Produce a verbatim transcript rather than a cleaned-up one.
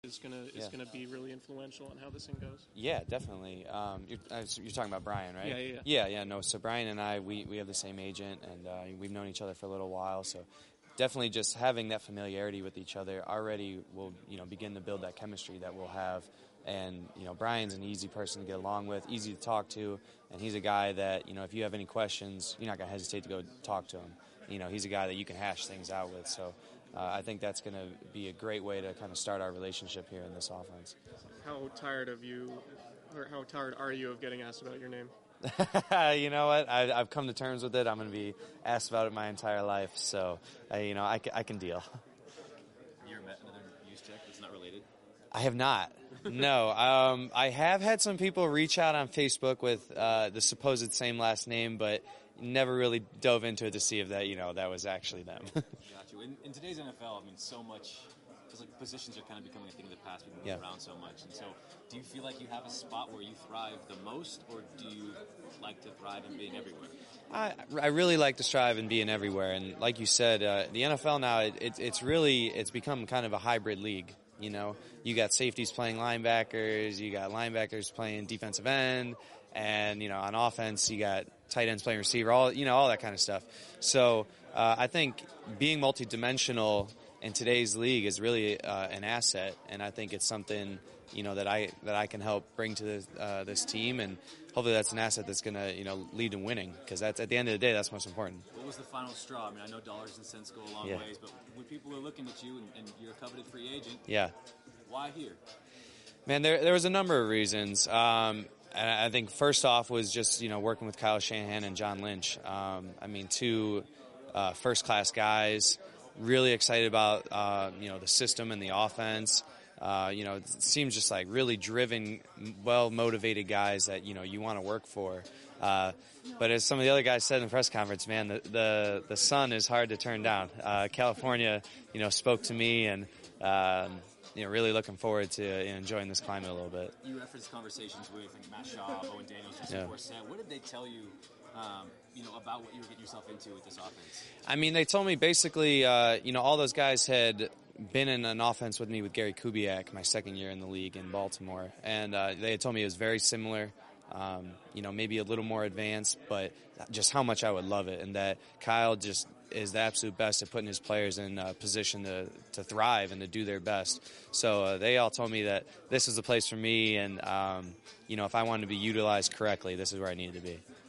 is gonna is Yeah. gonna be really influential on how this thing goes. Yeah, definitely. Um, you're, uh, you're talking about Brian, right? Yeah, yeah, yeah. Yeah, yeah. No, so Brian and I, we, we have the same agent, and uh, we've known each other for a little while. So definitely, just having that familiarity with each other already will, you know, begin to build that chemistry that we'll have. And you know, Brian's an easy person to get along with, easy to talk to, and he's a guy that, you know, if you have any questions, you're not gonna hesitate to go talk to him. You know, he's a guy that you can hash things out with. So uh, I think that's going to be a great way to kind of start our relationship here in this offense. How tired of you, or how tired are you of getting asked about your name? You know what? I, I've come to terms with it. I'm going to be asked about it my entire life, so uh, you know, I, I can deal. You ever met another use check that's not related? I have not. No. Um, I have had some people reach out on Facebook with uh, the supposed same last name, but never really dove into it to see if that, you know, that was actually them. Got you. In, in today's N F L, I mean, so much, it's like positions are kind of becoming a thing of the past. We move Yeah. around so much. And so, do you feel like you have a spot where you thrive the most, or do you like to thrive in being everywhere? I, I really like to strive and being everywhere. And like you said, uh, the N F L now, it, it, it's really, it's become kind of a hybrid league. You know, you got safeties playing linebackers, you got linebackers playing defensive end, and, you know, on offense, you got tight ends playing receiver, all, you know, all that kind of stuff. So uh, I think being multidimensional in today's league is really uh, an asset, and I think it's something, you know, that I that I can help bring to this, uh, this team, and hopefully that's an asset that's going to, you know, lead to winning, because that's, at the end of the day, that's most important. What was the final straw? I mean, I know dollars and cents go a long Yeah. ways, but when people are looking at you and, and you're a coveted free agent, Yeah. why here? Man, there there was a number of reasons. Um, and I think first off was just, you know, working with Kyle Shanahan and John Lynch. Um, I mean, two uh, first-class guys, really excited about, uh, you know, the system and the offense. Uh, you know, it seems just like really driven, well-motivated guys that, you know, you want to work for. Uh, but as some of the other guys said in the press conference, man, the the, the sun is hard to turn down. Uh, California, you know, spoke to me, and um, you know, really looking forward to you know, enjoying this climate a little bit. You referenced conversations with like, Matt Schaub, Owen Daniels, Justin Yeah. Forsett. What did they tell you, um, you know, about what you were getting yourself into with this offense? I mean, they told me basically, uh, you know, all those guys had been in an offense with me with Gary Kubiak my second year in the league in Baltimore, and uh, they had told me it was very similar. Um, you know, maybe a little more advanced, but just how much I would love it, and that Kyle just is the absolute best at putting his players in a position to, to thrive and to do their best. So uh, they all told me that this is the place for me, and, um, you know, if I wanted to be utilized correctly, this is where I needed to be.